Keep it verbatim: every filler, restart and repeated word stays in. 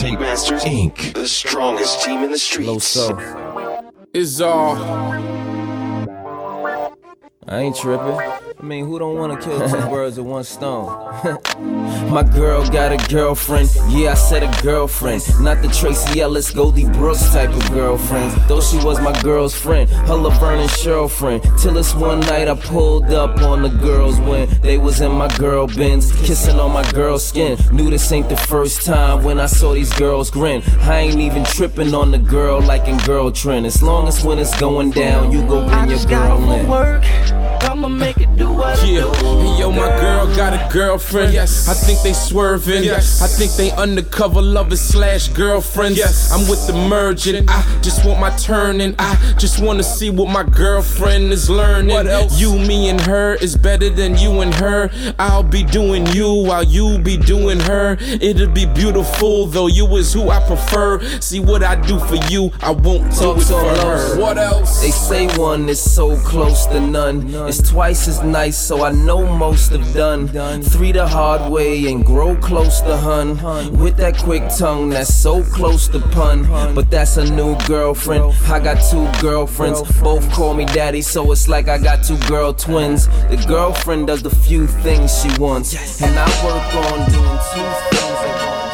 Tape Masters Incorporated. The strongest team in the streets. Low so. It's all. I ain't tripping. I mean, who don't wanna kill two birds with one stone? My girl got a girlfriend. Yeah, I said a girlfriend. Not the Tracy Ellis, Goldie Brooks type of girlfriend. Though she was my girl's friend, her Laverne and Cheryl friend. Till this one night I pulled up on the girls when they was in my girl Benz, kissing on my girl's skin. Knew this ain't the first time when I saw these girls grin. I ain't even tripping on the girl like in Girl Trend. As long as when it's going down, you go bring your girl in. Work. I'ma make it do what yeah. I do. Hey, yo, my girl got a girlfriend. Yes. I think they swerving. Yes. I think they undercover lovers slash girlfriends. Yes. I'm with the merging. I just want my turn and I just wanna see what my girlfriend is learning. What else? You, me, and her is better than you and her. I'll be doing you while you be doing her. It'll be beautiful, though you is who I prefer. See what I do for you, I won't talk so for her. What else? They say one is so close to none. It's twice as nice, so I know most have done. Three the hard way and grow close to hun. With that quick tongue that's so close to pun. But that's a new girlfriend. I got two girlfriends, both call me daddy, so it's like I got two girl twins. The girlfriend does the few things she wants, and I work on doing two things.